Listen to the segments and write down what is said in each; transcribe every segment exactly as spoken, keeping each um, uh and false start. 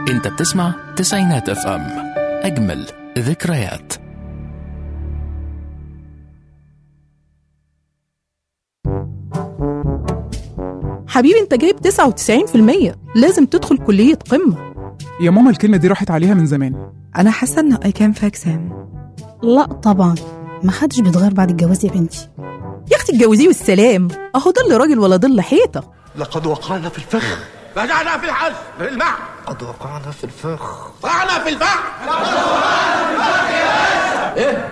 انت بتسمع تسعينات اف ام، اجمل ذكريات. حبيبي انت جايب تسعة وتسعين في المية، لازم تدخل كلية قمة. يا ماما الكلمة دي راحت عليها من زمان. أنا حاسة إن I can fix him. لا طبعا، ما حدش بيتغير بعد الجواز يا بنتي. يا اختي اتجوزيه والسلام، اهو ضل راجل ولا ضل حيطة. لقد وقعنا في الفخ، رجعنا في الحج في الماء. قد وقعنا في الفخ، وقعنا في الفخ. ايه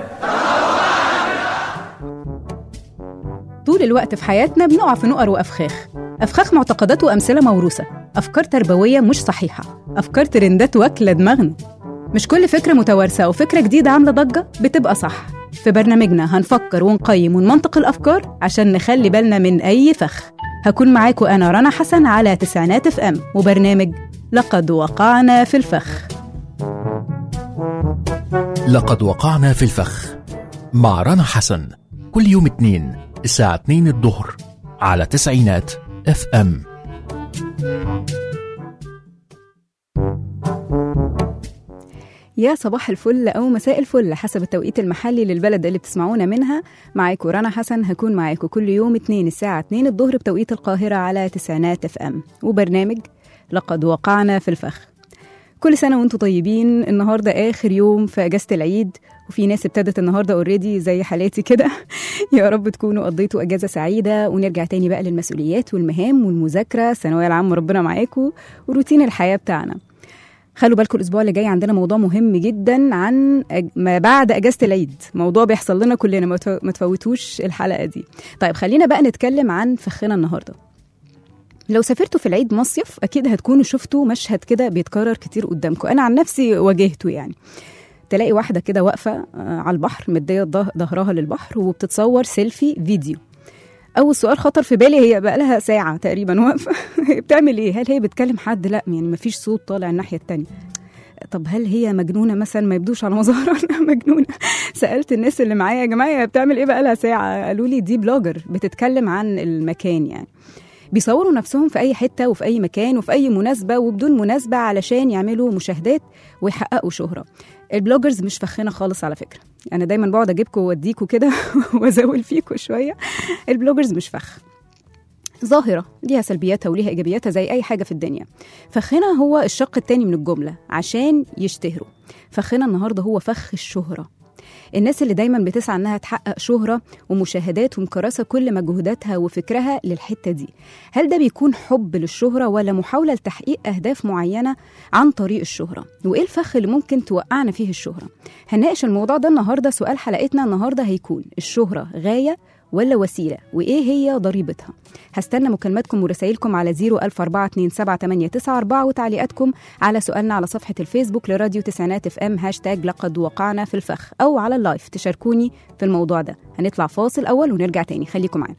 طول الوقت في حياتنا بنقع في نقر وأفخاخ، أفخاخ معتقدات وأمثلة موروثة، أفكار تربوية مش صحيحة، أفكار ترندات واكلة دماغنا. مش كل فكرة متوارثة وفكرة جديدة عاملة ضجة بتبقى صح. في برنامجنا هنفكر ونقيم ونمنطق الأفكار عشان نخلي بالنا من أي فخ. هكون معاكم أنا رنا حسن على تسعينات اف ام وبرنامج لقد وقعنا في الفخ. لقد وقعنا في الفخ مع رنا حسن، كل يوم اثنين الساعة اتنين الظهر على تسعينات اف ام. يا صباح الفل أو مساء الفل حسب التوقيت المحلي للبلد اللي بتسمعونا منها. معاكم رنا حسن، هكون معاكم كل يوم اثنين الساعة اتنين الظهر بتوقيت القاهرة على تسعينات اف ام وبرنامج لقد وقعنا في الفخ. كل سنة وانتم طيبين. النهاردة آخر يوم في أجازة العيد، وفي ناس ابتدت النهاردة اوريدي زي حالاتي كده. يا رب تكونوا قضيتوا أجازة سعيدة ونرجع تاني بقى للمسؤوليات والمهام والمذاكرة، الثانوية العامة ربنا معاكم وروتين الحياة بتاعنا. خلوا بالكم الأسبوع اللي جاي عندنا موضوع مهم جدا عن ما بعد أجازة العيد، موضوع بيحصل لنا كلنا، ما تفوتوش الحلقة دي. طيب خلينا بقى نتكلم عن فخنا النهاردة. لو سافرتوا في العيد مصيف أكيد هتكونوا شفتوا مشهد كده بيتكرر كتير قدامكم، أنا عن نفسي واجهته. يعني تلاقي واحدة كده واقفة على البحر مدية ظهرها للبحر وبتتصور سيلفي فيديو. أول سؤال خطر في بالي، هي بقى لها ساعة تقريبا واقفة بتعمل إيه؟ هل هي بتكلم حد؟ لا يعني مفيش صوت طالع الناحية التانية. طب هل هي مجنونة مثلا؟ ما يبدوش على مظاهرها انها مجنونة. سألت الناس اللي معايا يا جماعة بتعمل إيه بقى لها ساعة؟ قالوا لي دي بلوجر بتتكلم عن المكان. يعني بيصوروا نفسهم في أي حتة وفي أي مكان وفي أي مناسبة وبدون مناسبة علشان يعملوا مشاهدات ويحققوا شهرة. البلوجرز مش فخنا خالص على فكرة، أنا دايما بقعد أجيبكم وأديكم كده وأزول فيكم شوية. البلوجرز مش فخ، ظاهرة ليها سلبياتها وليها إيجابياتها زي أي حاجة في الدنيا. فخنا هو الشق التاني من الجملة عشان يشتهروا. فخنا النهاردة هو فخ الشهرة. الناس اللي دايما بتسعى انها تحقق شهرة ومشاهدات ومكرسة كل مجهوداتها وفكرها للحتة دي. هل ده بيكون حب للشهرة ولا محاولة لتحقيق أهداف معينة عن طريق الشهرة؟ وإيه الفخ اللي ممكن توقعنا فيه الشهرة؟ هنناقش الموضوع ده النهاردة. سؤال حلقتنا النهاردة هيكون: الشهرة غاية ولا وسيلة؟ وإيه هي ضريبتها؟ هستنى مكالماتكم ورسائلكم على صفر ألف أربعة اتنين سبعة تمانية تسعة أربعة وتعليقاتكم على سؤالنا على صفحة الفيسبوك لراديو تسعينات اف ام هاشتاج لقد وقعنا في الفخ، أو على اللايف تشاركوني في الموضوع ده. هنطلع فاصل أول ونرجع تاني، خليكم معانا.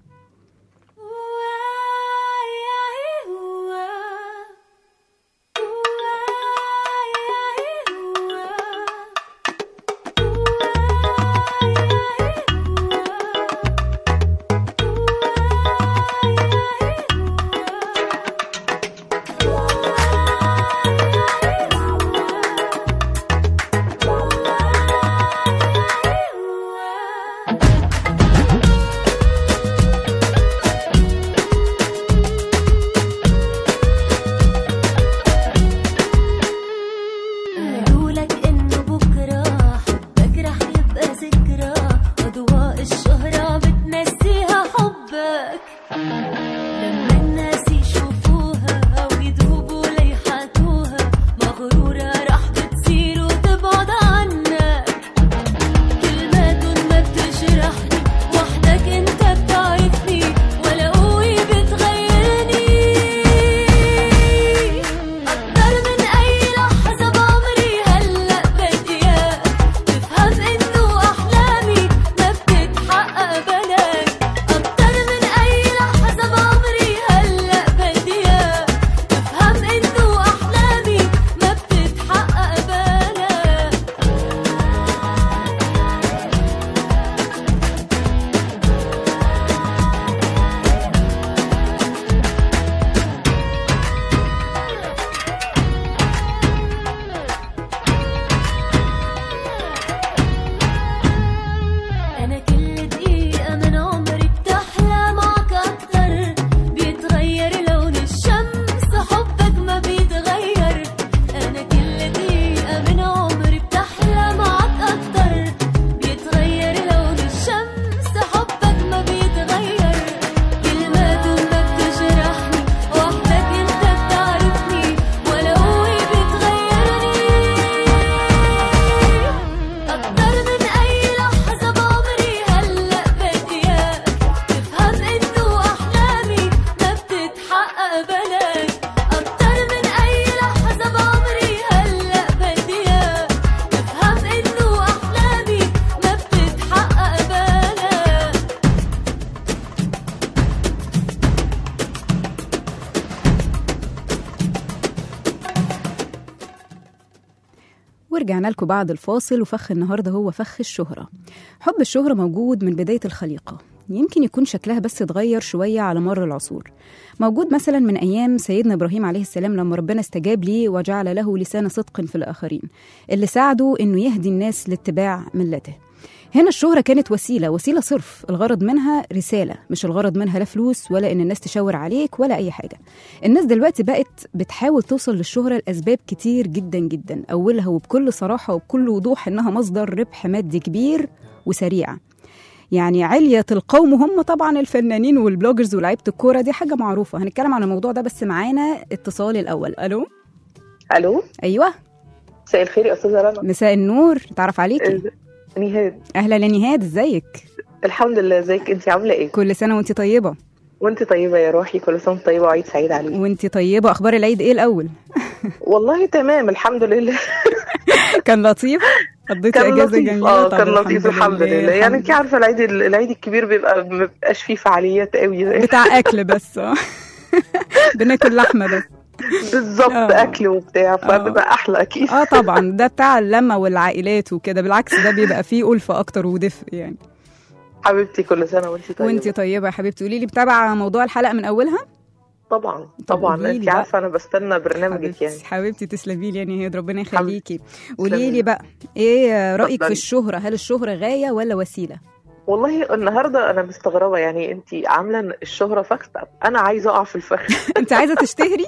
ورجعنا لكم بعد الفاصل. وفخ النهاردة هو فخ الشهرة. حب الشهرة موجود من بداية الخليقة، يمكن يكون شكلها بس اتغير شوية على مر العصور. موجود مثلا من أيام سيدنا إبراهيم عليه السلام لما ربنا استجاب ليه وجعل له لسان صدق في الآخرين، اللي ساعده إنه يهدي الناس لاتباع ملته. هنا الشهرة كانت وسيلة، وسيلة صرف، الغرض منها رسالة، مش الغرض منها لا فلوس ولا إن الناس تشاور عليك ولا أي حاجة. الناس دلوقتي بقت بتحاول توصل للشهرة لأسباب كتير جدا جدا، أولها وبكل صراحة وبكل وضوح إنها مصدر ربح مادي كبير وسريع. يعني علية القوم هم طبعا الفنانين والبلوجرز ولاعيبة الكورة، دي حاجة معروفة. هنتكلم عن الموضوع ده، بس معانا اتصال الأول. ألو. ألو. أيوة. مساء الخير يا أستاذة رنا. مساء النور، تعرف عليكي؟ نهاد. أهلا يا نهاد، ازيك؟ الحمد لله، ازيك انت عاملة ايه؟ كل سنة وانت طيبة. وانت طيبة يا روحي، كل سنة طيبة وعيد سعيد عليك. وانت طيبة. أخبار العيد ايه الأول؟ والله تمام الحمد لله. كان لطيف؟ قضيتي اجازه جميله؟ اه كان لطيف الحمد لله. لله. يعني انت عارفه العيد العيد الكبير بيبقى ما بيبقاش فيه فعاليات قوي، بتاع اكل بس. اه بناكل لحمه بس بالظبط. اكل وبتاع فبيبقى احلى اكيد. اه طبعا ده بتاع اللمه والعائلات وكده، بالعكس ده بيبقى فيه ألفة اكتر ودفء يعني. حبيبتي كل سنه وانت طيبه. وانت طيبه يا حبيبتي. قولي لي، متابعه موضوع الحلقه من اولها؟ طبعا طبعا انت عارفه انا بستنى برنامجك. حبيبتي يعني حبيبتي تسلمي لي يا نهاد، ربنا يخليكي. قولي لي بقى ايه رايك في الشهره؟ هل الشهره غايه ولا وسيله؟ والله النهارده انا مستغربه، يعني انت عامله الشهره فخ، انا عايزه اقع في الفخ. انت عايزه تشتهري؟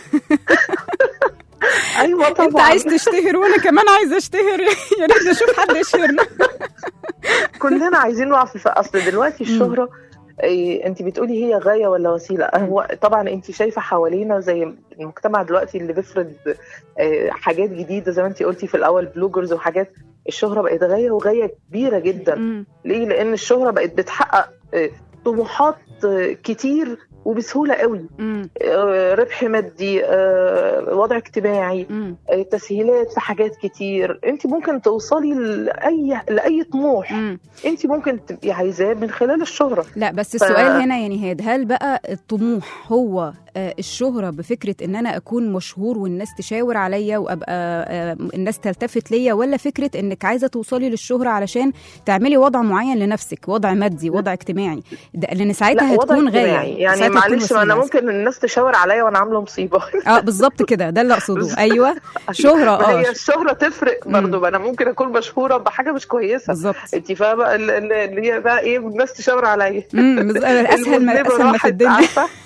ايوه طبعا. انت عايز تشتهر وانا كمان عايزه اشتهر. يا ريت نشوف حد يشهرنا. كلنا عايزين نقع في الفخ. اصل دلوقتي الشهره إيه، انت بتقولي هي غايه ولا وسيله؟ هو طبعا انت شايفه حوالينا زي المجتمع دلوقتي اللي بيفرض إيه حاجات جديده، زي ما انت قلتي في الاول بلوجرز وحاجات. الشهره بقت غايه وغايه كبيره جدا. م. ليه؟ لان الشهره بقت بتحقق إيه طموحات إيه كتير وبسهوله قوي. آه ربح مادي، آه وضع اجتماعي، آه تسهيلات في حاجات كتير. انت ممكن توصلي لاي لاي طموح مم. انت ممكن تبقي عايزاه من خلال الشهره. لا بس ف... السؤال هنا يا نهاد، هل بقى الطموح هو آه الشهره بفكره ان انا اكون مشهور والناس تشاور عليا وابقى آه الناس تلتفت ليا، ولا فكره انك عايزه توصلي للشهره علشان تعملي وضع معين لنفسك، وضع مادي، وضع اجتماعي؟ لان ساعتها هتكون غايه. يعني معلش انا ممكن الناس تشاور عليا وانا عامله مصيبه. اه بالظبط كده، ده اللي اقصده. ايوه شهره. اه هي الشهره تفرق برضه. انا ممكن اكون مشهوره بحاجه مش كويسه بالظبط. انت فاهمه اللي هي بقى ايه، الناس تشاور عليا. امم اسهل ما اسهل ما في الدنيا.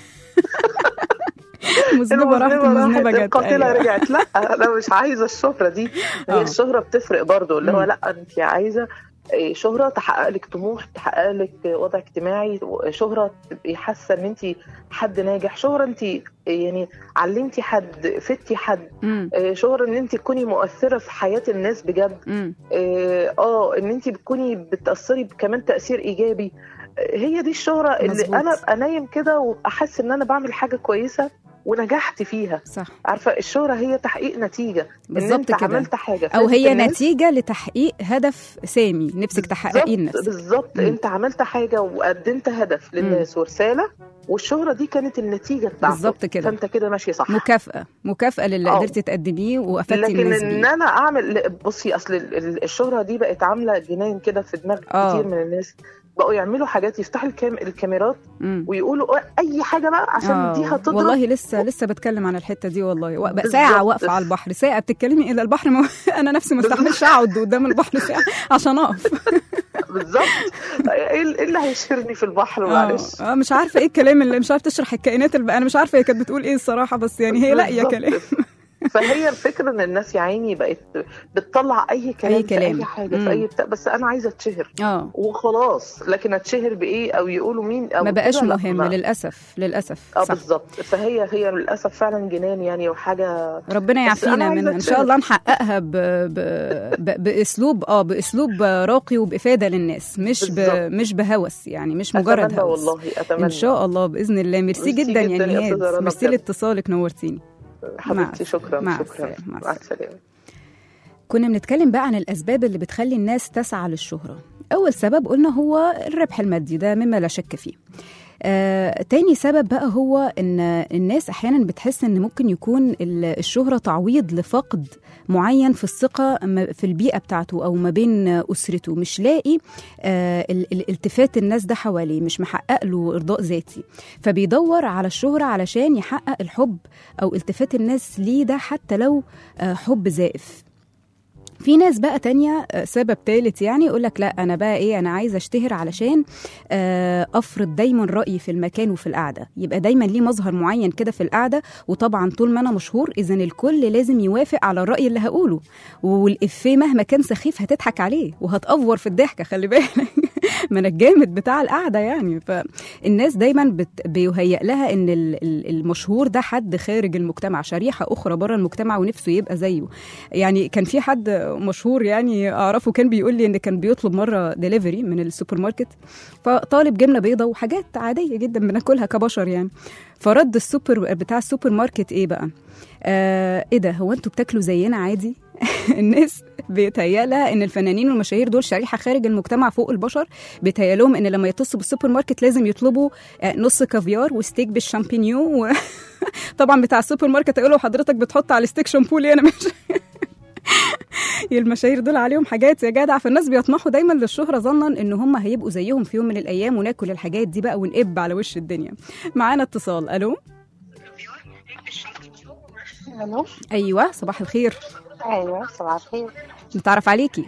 مذنبه راحت المذنبه جت. القاتله رجعت. لا انا مش عايزه الشهره دي. هي الشهره بتفرق برضه، اللي هو لا انت عايزه شهرة تحقق لك طموح، تحقق لك وضع اجتماعي، شهرة تبقي حاسة ان انت حد ناجح، شهرة انت يعني علمتي حد، فتي حد، مم. شهرة ان انت تكوني مؤثرة في حياة الناس بجد. مم. اه ان انت بتكوني بتأثري كمان تأثير ايجابي. هي دي الشهرة اللي مزبوط. انا ابقى نايم كده واحس ان انا بعمل حاجة كويسة ونجحت فيها. صح. عارفه الشهره هي تحقيق نتيجه، ان انت كده عملت حاجه او هي نتيجه لتحقيق هدف سامي نفسك تحققيه لنفسك. بالظبط. انت عملت حاجه وقدمت هدف للناس ورساله، والشهره دي كانت النتيجه بتاعته. بالظبط كده. فانت كده ماشي صح. مكافاه مكافاه للي أوه. قدرتي تقدميه وافدتي الناس بيه. لكن ان انا اعمل، بصي اصل الشهره دي بقت عامله جنان كده في دماغ أوه. كتير من الناس. بقوا يعملوا حاجات، يفتحوا الكام الكاميرات مم. ويقولوا اي حاجه بقى عشان آه. دي هتضرب. والله لسه لسه بتكلم عن الحته دي والله. بقى ساعه واقفه على البحر، ساعه بتتكلمي الى البحر ما انا نفسي ما استحملش اقعد قدام البحر ساعه عشان اقف. بالظبط. ايه اللي هيشهرني في البحر؟ معلش. اه مش عارفه ايه الكلام اللي مش عارفه تشرح الكائنات اللي انا مش عارفه هي كانت بتقول ايه الصراحه، بس يعني هي لاقيه كلام. فهي الفكره ان الناس يا عيني بقت بتطلع اي كلام, أي كلام. في اي حاجه مم. في اي بتاع، بس انا عايزه اتشهر اه وخلاص. لكن اتشهر بايه او يقولوا مين او ما بقاش مهم. للاسف للاسف. اه بالظبط. فهي هي للاسف فعلا جنان يعني، وحاجه ربنا يعافينا منها ان شاء الله. نحققها ب... ب... ب... باسلوب اه باسلوب راقي وبافاده للناس، مش ب... مش بهوس يعني، مش مجرد هوس. والله اتمنى ان شاء الله باذن الله. ميرسي جدا يا نهاد، ميرسي لاتصالك، نورتيني حبيبتي. شكرا مع شكرا. مع مع السلامه. كنا بنتكلم بقى عن الأسباب اللي بتخلي الناس تسعى للشهرة. أول سبب قلنا هو الربح المادي، ده مما لا شك فيه. آه، تاني سبب بقى هو ان الناس احيانا بتحس ان ممكن يكون ال- الشهرة تعويض لفقد معين في الثقة م- في البيئة بتاعته او ما بين اسرته، مش لاقي آه، ال- ال- التفات الناس ده حواليه، مش محقق له ارضاء ذاتي، فبيدور على الشهرة علشان يحقق الحب او التفات الناس ليه ده، حتى لو آه، حب زائف. في ناس بقى تانية آه، سبب تالت يعني يقولك لا أنا بقى إيه، أنا عايزة أشتهر علشان آه، أفرض دايما رأيي في المكان وفي القعدة، يبقى دايما ليه مظهر معين كده في القعدة، وطبعا طول ما أنا مشهور إذن الكل لازم يوافق على الرأي اللي هقوله، والإفيه مهما كان سخيف هتضحك عليه وهتأفور في الضحكة، خلي بالك ما أنا الجامد بتاع القعدة يعني. فالناس دايما بت- بيهيأ لها إن ال- ال- المشهور ده حد خارج المجتمع، شريحة أخرى بره المجتمع ونفسه يبقى زيه. يعني كان في حد مشهور يعني اعرفه كان بيقول لي ان كان بيطلب مره ديليفري من السوبر ماركت، فطالب جبنه بيضه وحاجات عاديه جدا بناكلها كبشر يعني، فرد السوبر بتاع السوبر ماركت ايه بقى، آه ايه ده، هو انتوا بتاكلوا زينا عادي؟ الناس بيتهيأ لها ان الفنانين والمشاهير دول شريحه خارج المجتمع فوق البشر، بيتهيأ لهم ان لما يتصلوا بالسوبر ماركت لازم يطلبوا آه نص كافيار وستيك بالشامبينيون و... طبعا بتاع السوبر ماركت يقولوا حضرتك بتحط على الستيك شامبو ليه، انا مش المشاهير دول عليهم حاجات يا جدع. فالناس بيطمحوا دايما للشهرة ظنا ان هم هيبقوا زيهم في يوم من الايام، وناكل الحاجات دي بقى ونقب على وش الدنيا. معانا اتصال. الو. الو. ايوه صباح الخير. ايوه صباح الخير. نتعرف عليكي.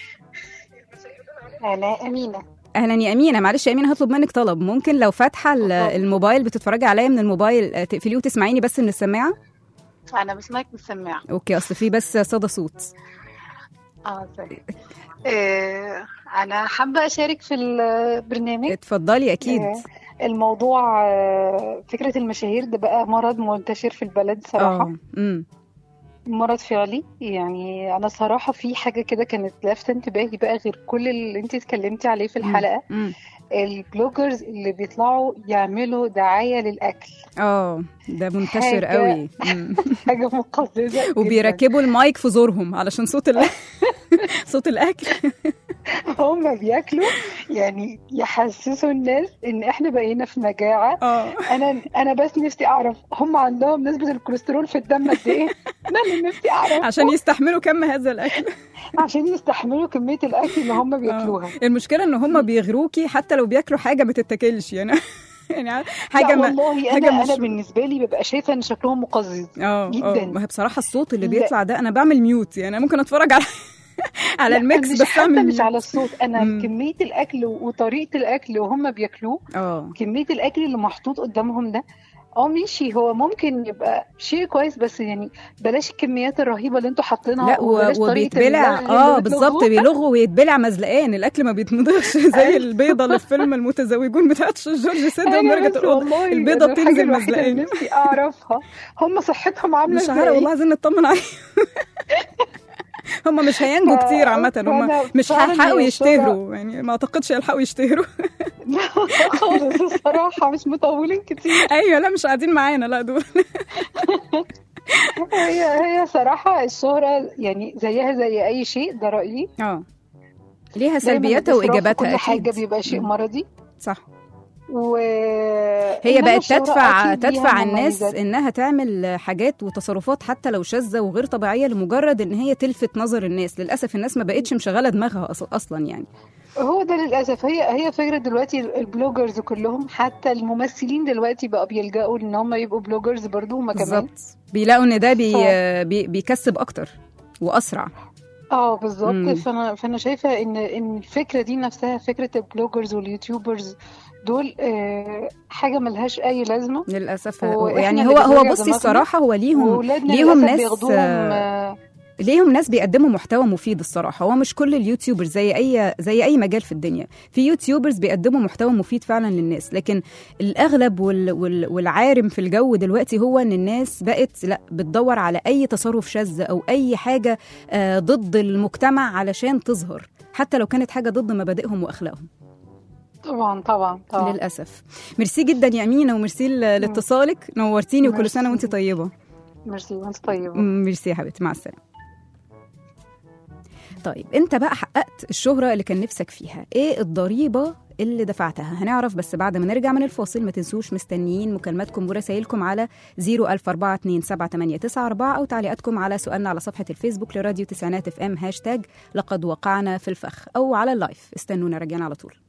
انا امينه. اهلا يا امينه. معلش يا امينه هطلب منك طلب، ممكن لو فاتحه الموبايل بتتفرجي عليا من الموبايل تقفليه وتسمعيني بس من السماعه؟ انا بسمعك من السماعه. اوكي، اصل في بس صدى صوت. اه طيب. آه انا حابه اشارك في البرنامج. اتفضلي. اكيد. آه الموضوع آه فكره المشاهير ده بقى مرض منتشر في البلد صراحه. اه مرض فعلي يعني. انا صراحه في حاجه كده كانت لافته انتباهي بقى غير كل اللي انت اتكلمتي عليه في الحلقه. مم. البلوجرز اللي بيطلعوا يعملوا دعايه للاكل. اه ده منتشر قوي. حاجه مقززه وبيركبوا المايك في زورهم علشان صوت ال... صوت الاكل. هم بياكلوا يعني يحسسوا الناس ان احنا بقينا في مجاعه. اه انا انا بس نفسي اعرف هم عندهم نسبه الكوليسترول في الدم قد ايه؟ انا اللي نفسي اعرف عشان يستحملوا كم هذا الاكل. عشان يستحملوا كميه الاكل اللي هم بياكلوها. المشكله ان هم بيغروكي حتى لو بياكلوا حاجه ما تتاكلش يعني. يعني حاجه ما والله حاجة انا مش... انا بالنسبه لي ببقى شايفه ان شكلهم مقزز جدا. ما هي بصراحه الصوت اللي بيطلع ده انا بعمل ميوت يعني، انا ممكن اتفرج على على الميكس مش بس اعمل مش على الصوت. انا مم. كميه الاكل وطريقه الاكل وهم بياكلوه، اه كميه الاكل اللي محطوط قدامهم ده، اه ماشي هو ممكن يبقى شيء كويس، بس يعني بلاش الكميات الرهيبه اللي انتوا حاطينها. لا وبيتبلع اه بالظبط، بيلغوا ويتبلع مزلقان، الاكل ما بيتمضغش زي البيضه اللي في فيلم المتزوجون بتاعت جورج سيد ومرجة الأوضة، البيضه بتنزل مزلقان. نفسي اعرفها هم صحتهم عامله ازاي. مش عارفه والله، عايزين نطمن عليهم. هم مش هينجوا كتير عامه، هم مش هيلحقوا يشتهروا يعني، ما اعتقدش يلحقوا يشتهروا خالص الصراحه، مش مطولين كتير. ايوه لا مش قاعدين معانا لا دول. هي هي صراحه الشهره يعني زيها زي اي شيء، ده رايي. اه ليها سلبياتها وايجاباتها. كل حاجه بيبقى شيء مرضي صح. وهي بقت تدفع تدفع الناس انها تعمل حاجات وتصرفات حتى لو شاذة وغير طبيعية لمجرد ان هي تلفت نظر الناس. للاسف الناس ما بقتش مشغله دماغها اصلا يعني. هو ده للاسف. هي هي فكره دلوقتي البلوجرز كلهم، حتى الممثلين دلوقتي بقى بيلجأوا ان هم يبقوا بلوجرز برضو هم كمان. بالظبط، بيلاقوا ان ده بي بي بيكسب اكتر واسرع. اه بالظبط. فانا فانا شايفه ان ان الفكره دي نفسها، فكره البلوجرز واليوتيوبرز دول آه حاجه ملهاش اي لازمه للاسف. يعني هو هو بصي الصراحه هو ليهم ليهم ناس آه ليهم ناس بيقدموا محتوى مفيد الصراحه. هو مش كل اليوتيوبرز زي اي زي اي مجال في الدنيا، في يوتيوبرز بيقدموا محتوى مفيد فعلا للناس، لكن الاغلب وال وال والعارم في الجو دلوقتي هو ان الناس بقت لا بتدور على اي تصرف شاذ او اي حاجه آه ضد المجتمع علشان تظهر، حتى لو كانت حاجه ضد مبادئهم واخلاقهم. طبعا طبعا طبعا. للاسف. ميرسي جدا يا امينه، وميرسي لاتصالك، نورتيني وكل سنه وانت طيبه. ميرسي وانت طيبه. ميرسي يا حبيبتي، مع السلامه. طيب انت بقى حققت الشهرة اللي كان نفسك فيها، ايه الضريبة اللي دفعتها؟ هنعرف بس بعد ما نرجع من الفاصل. ما تنسوش مستنيين مكالماتكم ورسائلكم على صفر ألف أربعة اتنين سبعة تمانية تسعة أربعة أو تعليقاتكم على سؤالنا على صفحة الفيسبوك لراديو تسعينات اف ام هاشتاج لقد وقعنا في الفخ، أو على اللايف. استنونا راجعين على طول.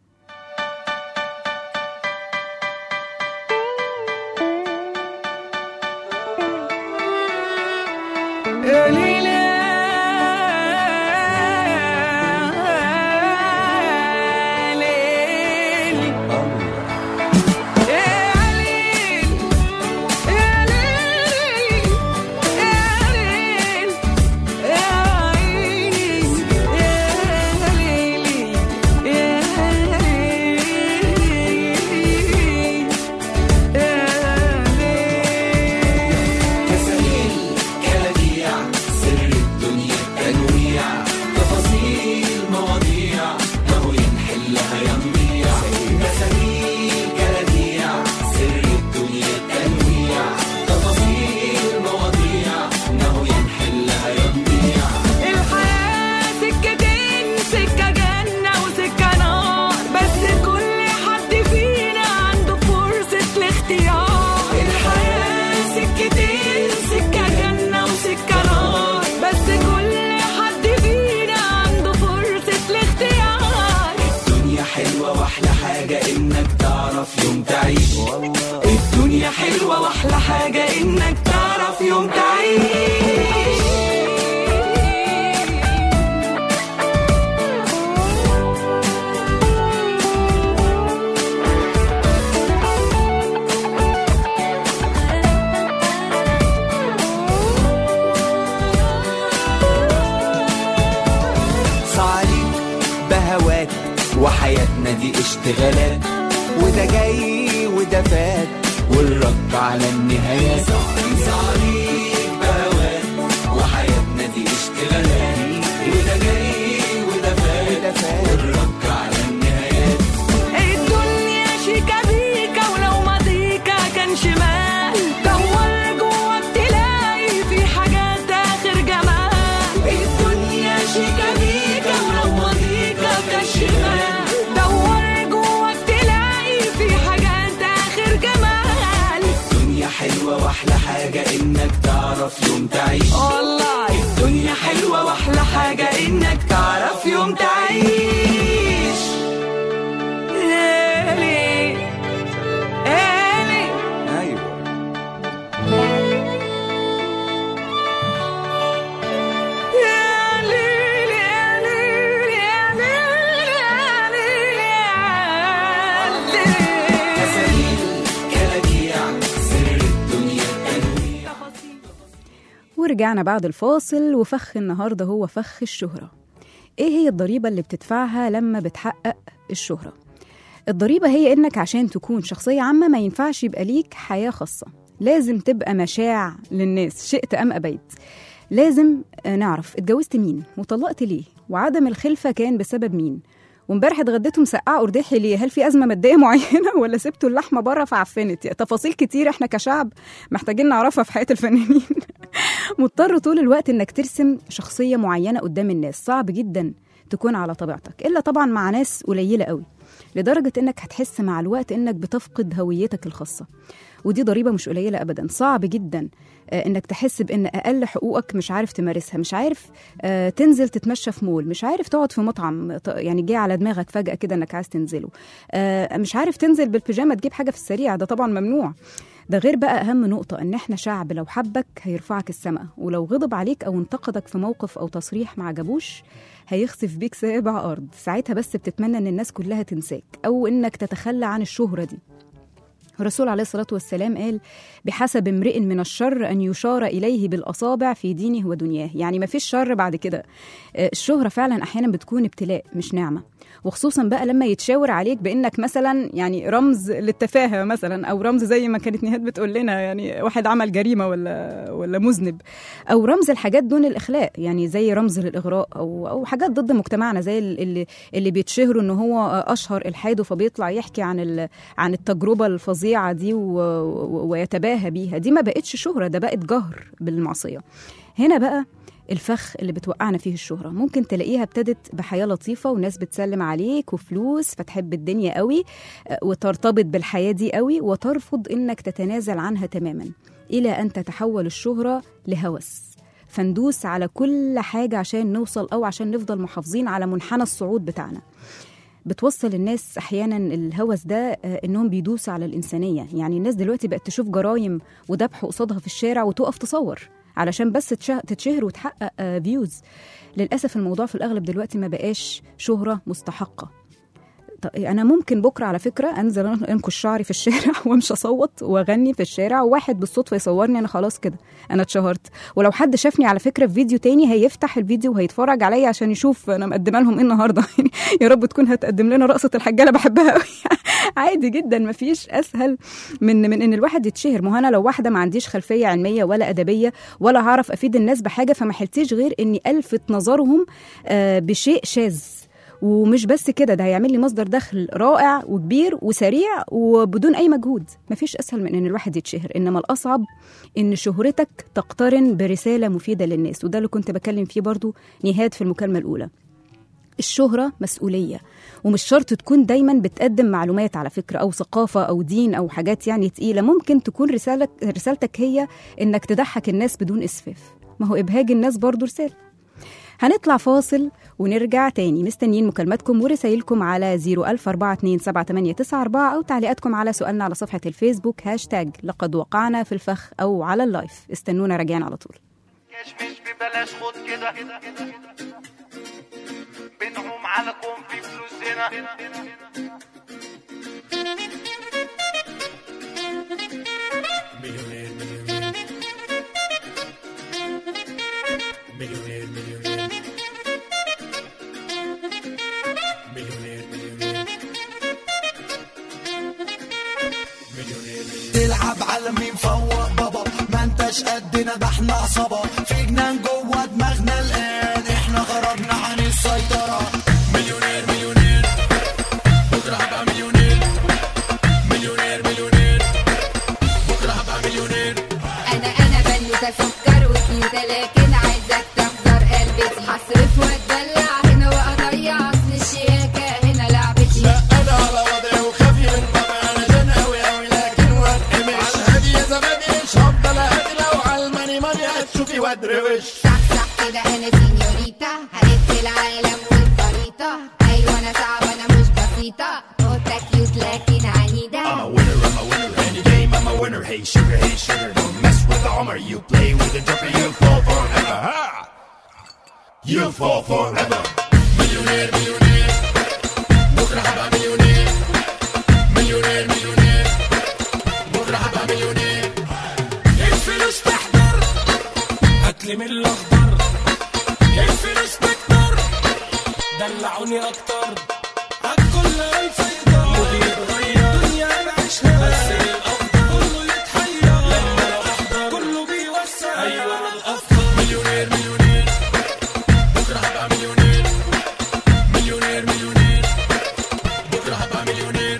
الدنيا حلوة واحلى حاجة انك تعرف يوم تعيش. صعيد بهوات وحياتنا دي اشتغالات، وده جاي وده فات والرد على النهايات. صعيد بهوات وحياتنا دي اشتغالات، وده جاي وده فات والرد على النهايات. الدنيا شيكا بيكا ولو ماضيكا كان شمال، دور جواك تلاقي في حاجات اخر جمال. الدنيا شيكا بيكا ولو ماضيكا كان شمال، حلوة واحلى حاجة انك تعرف يوم تعيش. والله الدنيا حلوة واحلى حاجة انك تعرف يوم تعيش. هالي هالي ايوه ورجعنا بعد الفاصل. وفخ النهاردة هو فخ الشهرة. ايه هي الضريبة اللي بتدفعها لما بتحقق الشهرة؟ الضريبة هي انك عشان تكون شخصية عامة ما ينفعش يبقى ليك حياة خاصة، لازم تبقى مشاع للناس شئت أم أبيت. لازم نعرف اتجوزت مين وطلقت ليه، وعدم الخلفة كان بسبب مين، وامبارح اتغديتوا مسقعه قرداحي ليه، هل في ازمه ماديه معينه ولا سبتوا اللحمه بره فعفنت؟ تفاصيل كتير احنا كشعب محتاجين نعرفها في حياه الفنانين. مضطر طول الوقت انك ترسم شخصيه معينه قدام الناس، صعب جدا تكون على طبيعتك الا طبعا مع ناس قليله قوي، لدرجه انك هتحس مع الوقت انك بتفقد هويتك الخاصه، ودي ضريبه مش قليله ابدا. صعب جدا انك تحس بان اقل حقوقك مش عارف تمارسها، مش عارف تنزل تتمشى في مول، مش عارف تقعد في مطعم يعني جاي على دماغك فجأة كده انك عايز تنزله، مش عارف تنزل بالبيجامه تجيب حاجه في السريع، ده طبعا ممنوع. ده غير بقى اهم نقطه ان احنا شعب لو حبك هيرفعك السماء، ولو غضب عليك او انتقدك في موقف او تصريح ما عجبوش هيخسف بيك سابع ارض. ساعتها بس بتتمنى ان الناس كلها تنساك او انك تتخلى عن الشهره دي. الرسول عليه الصلاة والسلام قال بحسب امرئ من الشر أن يشار إليه بالأصابع في دينه ودنياه، يعني ما فيش شر بعد كده. الشهرة فعلا أحيانا بتكون ابتلاء مش نعمة، وخصوصا بقى لما يتشاور عليك بأنك مثلا يعني رمز للتفاهة مثلا، أو رمز زي ما كانت نهاد بتقول لنا يعني واحد عمل جريمة ولا ولا مذنب، أو رمز الحاجات دون الإخلاق، يعني زي رمز للإغراء أو أو حاجات ضد مجتمعنا، زي اللي اللي بيتشهروا إن هو أشهر إلحاده فبيطلع يحكي عن عن التجربة الفظيعة الفظيعة دي و... و... ويتباهى بيها، دي ما بقتش شهرة، ده بقت جهر بالمعصية. هنا بقى الفخ اللي بتوقعنا فيه الشهرة. ممكن تلاقيها ابتدت بحياة لطيفة وناس بتسلم عليك وفلوس فتحب الدنيا قوي وترتبط بالحياة دي قوي وترفض إنك تتنازل عنها تماما، إلى أن تتحول الشهرة لهوس، فندوس على كل حاجة عشان نوصل أو عشان نفضل محافظين على منحنى الصعود بتاعنا. بتوصل الناس أحيانا الهوس ده إنهم بيدوسوا على الإنسانية. يعني الناس دلوقتي بقت تشوف جرايم وذبح قصادها في الشارع وتقف تصور علشان بس تتشهر وتحقق فيوز. للأسف الموضوع في الأغلب دلوقتي ما بقاش شهرة مستحقة. أنا ممكن بكرة على فكرة أنزل أنكش شعري في الشارع وامشي أصوت وأغني في الشارع وواحد بالصدفة يصورني، أنا خلاص كده أنا اتشهرت. ولو حد شافني على فكرة في فيديو تاني هيفتح الفيديو وهيتفرج عليا عشان يشوف أنا مقدمة لهم إيه النهاردة. يا رب تكون هتقدم لنا رقصة الحجالة بحبها قوي. عادي جدا، مفيش أسهل من من إن الواحد يتشهر. ما أنا لو واحدة ما عنديش خلفية علمية ولا أدبية ولا هعرف أفيد الناس بحاجة، فما حلتيش غير إني ألفت نظرهم بشيء شاذ. ومش بس كده، ده هيعمل لي مصدر دخل رائع وكبير وسريع وبدون أي مجهود. مفيش أسهل من إن الواحد يتشهر، إنما الأصعب إن شهرتك تقترن برسالة مفيدة للناس. وده اللي كنت بكلم فيه برضو نهاد في المكالمة الأولى. الشهرة مسؤولية، ومش شرط تكون دايما بتقدم معلومات على فكرة أو ثقافة أو دين أو حاجات يعني تقيلة. ممكن تكون رسالة رسالتك هي إنك تضحك الناس بدون إسفاف. ما هو إبهاج الناس برضو رسالة. هنطلع فاصل ونرجع تاني. مستنيين مكالماتكم ورسائلكم على زيرو ألف أربعة اتنين سبعة تمانية تسعة أربعة أو تعليقاتكم على سؤالنا على صفحة الفيسبوك هاشتاج لقد وقعنا في الفخ أو على اللايف. استنونا راجعين على طول. مش ببلاش خد كده بنعوم على كون في فلوسنا مليونير مليونير مليونير مليونير مليونير تلعب على مين فوق بابا، ما انتش قدنا ده احنا عصابة في جنان جوه دماغنا الآن، احنا غربنا عن السيطرة. مليونير مليونير بكرة هبقى مليونير مليونير مليونير بكرة هبقى مليونير. انا انا بنوتة سكر وكيوتة لكن عايزك تحضر قلبي، هصرف واتدلع هنا واضيع اصل الشياكة هنا لعبتي. لا انا على وضعي وخافي من طبعي، انا جن اوي اوي لكن واتقمش على الهادي يا زبادي، مش هفضل اهدي لو على الماني ماني هتشوفي وادروش. صح صح كده انا سينيوريتا، هلف العالم والخريطة، ايوه انا صعبة انا مش بسيطة، قطة كيوت لكن عنيدة. I'm a winner, I'm a winner, any game I'm a winner. Hey sugar, hey sugar, don't mess with the Homer. You play with the joker, you fall forever. Ha! You fall forever. مليونير مليونير بكرة هبقى مليونير مليونير مليونير بكرة هبقى مليونير. الفلوس تحضر هاتلي من الأخضر، الفلوس تكتر دلعوني أكتر، هالكل هيفيضر مودي يتغير دنيا نعيشها بس الأفضل كله يتحير لما لو أحضر كله بيوسع أيوة أنا الأفضل. مليونير مليونير بكرة هبقى مليونير مليونير مليونير بكرة هبقى مليونير.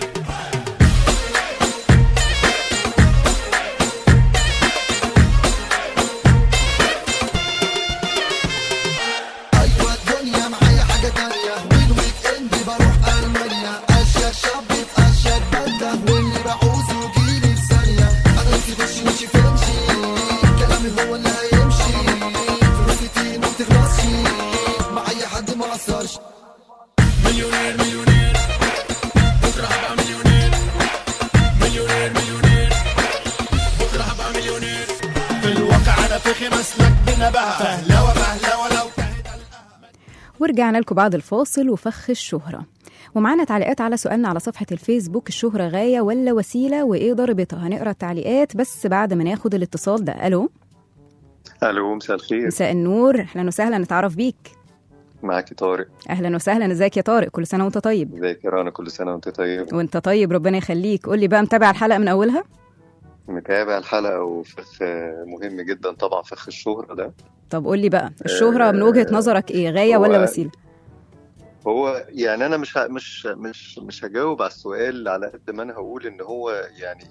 أيوة الدنيا معايا حاجة تانية، والويك إند بروح ألمانيا، أشيك شاب أشيك بدة، واللي بعوزه يجيلي في ثانية. أنا نفسي خشي مشي فمشي، كلامي هو اللي هيمشي، فلوسي كتير ما بتخلصش، مع أي حد ما أثرش. مليونير مليونير بكرة هبقى مليونير مليونير مليونير بكرة هبقى مليونير. في الواقع أنا فخي مسلك بنبهة فهلوة مهلوة لو ورجعنا لكم بعد الفاصل وفخ الشهرة، ومعانا تعليقات على سؤالنا على صفحة الفيسبوك الشهرة غاية ولا وسيلة وإيه ضربتها. هنقرأ التعليقات بس بعد ما ناخد الاتصال ده. ألو الو مساء الخير. مساء النور، أهلا وسهلا، نتعرف بيك. معاكي طارق. أهلا وسهلا، ازيك يا طارق؟ كل سنة وانت طيب. ازيك يا رنا؟ كل سنة وانت طيب. وانت طيب ربنا يخليك. قولي بقى، متابع الحلقة من أولها؟ متابع الحلقة وفخ مهم جدا طبعا، فخ الشهرة ده. طب قولي بقى الشهرة من وجهة نظرك ايه، غاية ولا وسيلة؟ هو يعني انا مش ه- مش مش مش هجاوب على السؤال على قد ما انا هقول ان هو يعني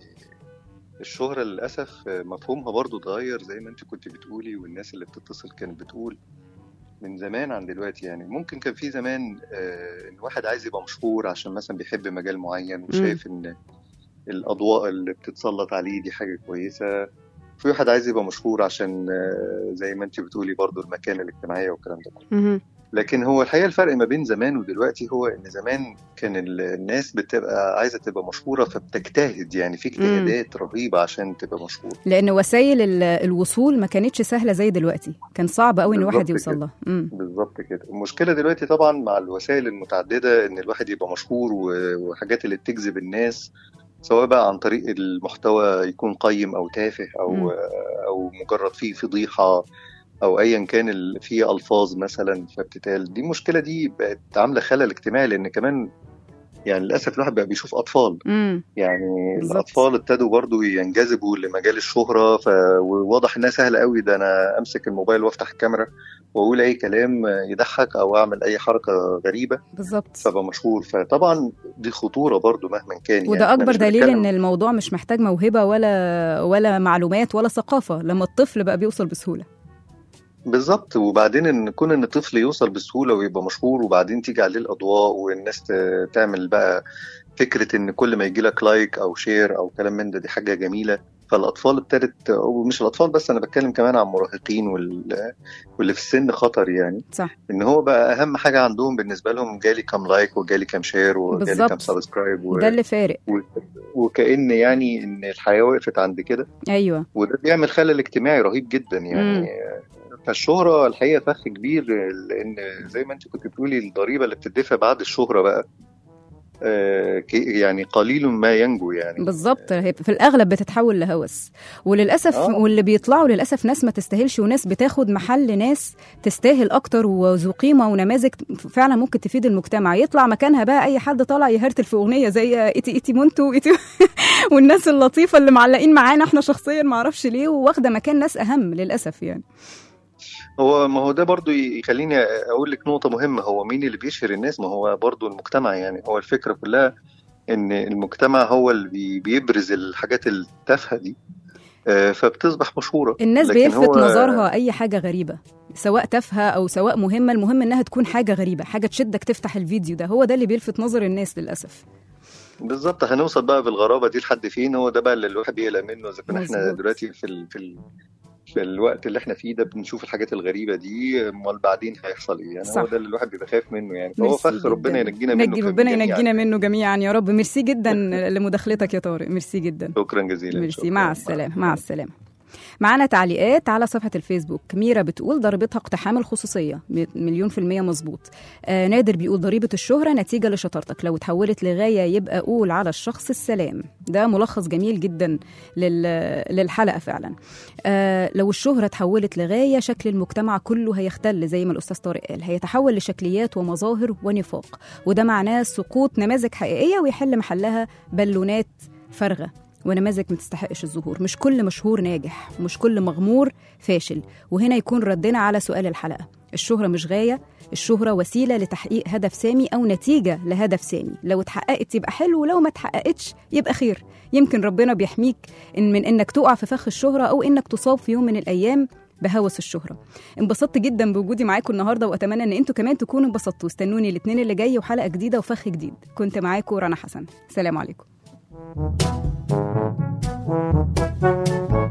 الشهرة للأسف مفهومها برضو اتغير زي ما انت كنت بتقولي، والناس اللي بتتصل كانت بتقول من زمان عن دلوقتي. يعني ممكن كان في زمان آه، ان واحد عايز يبقى مشهور عشان مثلا بيحب مجال معين وشايف ان الأضواء اللي بتتسلط عليه دي حاجة كويسة. في واحد عايز يبقى مشهور عشان آه، زي ما انت بتقولي برضو المكانة الاجتماعية والكلام ده كله. مهم. لكن هو الحقيقة الفرق ما بين زمان ودلوقتي هو ان زمان كان ال- الناس بتبقى عايزة تبقى مشهورة فبتجتهد، يعني في اجتهادات رهيبة عشان تبقى مشهور. لان وسائل ال- الوصول ما كانتش سهله زي دلوقتي، كان صعب قوي ان واحد بالظبط يوصل كده. لها. مم. بالظبط كده. المشكلة دلوقتي طبعا مع الوسائل المتعددة ان الواحد يبقى مشهور و- وحاجات اللي بتجذب الناس، سواء بقى عن طريق المحتوى يكون قيم او تافه مم. او او مجرد فيه فضيحة او ايا كان ال- فيه الفاظ مثلا فبتتقال. دي المشكلة دي بقت عاملة خلل اجتماعي، لان كمان يعني للاسف الواحد بقى بيشوف اطفال، مم. يعني بالظبط. الاطفال ابتدوا برضو ينجذبوا لمجال الشهرة، فواضح انها سهلة قوي. ده انا امسك الموبايل وافتح الكاميرا واقول اي كلام يضحك او اعمل اي حركة غريبة بالظبط. فبقى مشهور. فطبعا دي خطورة برضو مهما كان. وده يعني إحنا اكبر مش دليل بنتكلم- ان الموضوع مش محتاج موهبه ولا ولا معلومات ولا ثقافه، لما الطفل بقى بيوصل بسهوله. بالظبط. وبعدين ان كون ان الطفل يوصل بسهولة ويبقى مشهور وبعدين تيجي عليه الاضواء والناس ت- تعمل بقى فكرة ان كل ما يجي لك لايك او شير او كلام من ده دي حاجة جميلة. فالاطفال ابتدت، ومش الاطفال بس، انا بتكلم كمان عن المراهقين وال- واللي في السن خطر، يعني صح. ان هو بقى اهم حاجة عندهم بالنسبة لهم جالي كام لايك وجالي كام شير وجالي بالظبط. كام سبسكرايب و... ده اللي فارق. و... وكأن يعني ان الحياة وقفت عند كده، ايوه. وده بيعمل خلل اجتماعي رهيب جدا. يعني مم. فالشهرة الحقيقة فخ كبير، لأن زي ما أنت كنت بتقولي الضريبة اللي بتدفع بعد الشهرة بقى آه، كي- يعني قليل ما ينجو يعني. بالظبط، هي في الاغلب بتتحول لهوس، وللاسف آه. واللي بيطلعوا للاسف ناس ما تستاهلش، وناس بتاخد محل ناس تستاهل اكتر وذو قيمه ونماذج فعلا ممكن تفيد المجتمع. يطلع مكانها بقى اي حد طالع يهرتل في اغنيه زي ايتي ايتي مونتو إيتي والناس اللطيفه اللي معلقين معانا احنا شخصيا ما اعرفش ليه، واخده مكان ناس اهم للاسف يعني. هو ما هو ده برضو يخليني أقول لك نقطة مهمة. هو مين اللي بيشهر الناس؟ ما هو برضو المجتمع. يعني هو الفكرة كلها إن المجتمع هو اللي بي- بيبرز الحاجات التافهة دي آه، فبتصبح مشهورة. الناس لكن بيلفت هو- نظرها اي حاجه غريبه، سواء تافهه او سواء مهمه، المهم انها تكون حاجه غريبه، حاجه تشدك تفتح الفيديو ده، هو ده اللي بيلفت نظر الناس للاسف. بالظبط. هنوصل بقى بالغرابة دي لحد فين؟ هو ده بقى اللي الواحد بيقلق منه. إذا كنا احنا مظبوط. دلوقتي في ال... في ال... في الوقت اللي احنا فيه ده بنشوف الحاجات الغريبة دي، امال بعدين هيحصل ايه؟ يعني صح. هو ده اللي الواحد بيبقى خايف منه. يعني فهو ميرسي فخ ربنا جداً. ينجينا منه. نجي كم- ربنا جميعاً. ينجينا منه جميعا يا رب. ميرسي جدا لمداخلتك يا طارق، ميرسي جدا. شكرا جزيلا. ميرسي. شكراً. مع السلامه. مع السلامه. معانا تعليقات على صفحة الفيسبوك. ميرا بتقول ضريبتها اقتحام الخصوصية، م- مليون في المية مظبوط. آه نادر بيقول ضريبة الشهرة نتيجة لشطارتك، لو اتحولت لغاية يبقى قول على الشخص السلام. ده ملخص جميل جدا لل... للحلقة فعلا. آه لو الشهرة اتحولت لغاية شكل المجتمع كله هيختل، زي ما الأستاذ طارق قال، هيتحول لشكليات ومظاهر ونفاق، وده معناه سقوط نماذج حقيقية ويحل محلها بالونات فارغة ونماذج ما تستحقش الظهور. مش كل مشهور ناجح، ومش كل مغمور فاشل. وهنا يكون ردنا على سؤال الحلقة، الشهرة مش غاية، الشهرة وسيلة لتحقيق هدف سامي أو نتيجة لهدف سامي. لو اتحققت يبقى حلو، ولو ما اتحققتش يبقى خير. يمكن ربنا بيحميك إن من إنك تقع في فخ الشهرة، أو إنك تصاب في يوم من الأيام بهوس الشهرة. انبسطت جدا بوجودي معاكم النهارده، واتمنى ان انتوا كمان تكونوا انبسطتوا. استنوني الاثنين اللي جاي وحلقه جديده وفخ جديد. كنت معاكم رنا حسن، سلام عليكم.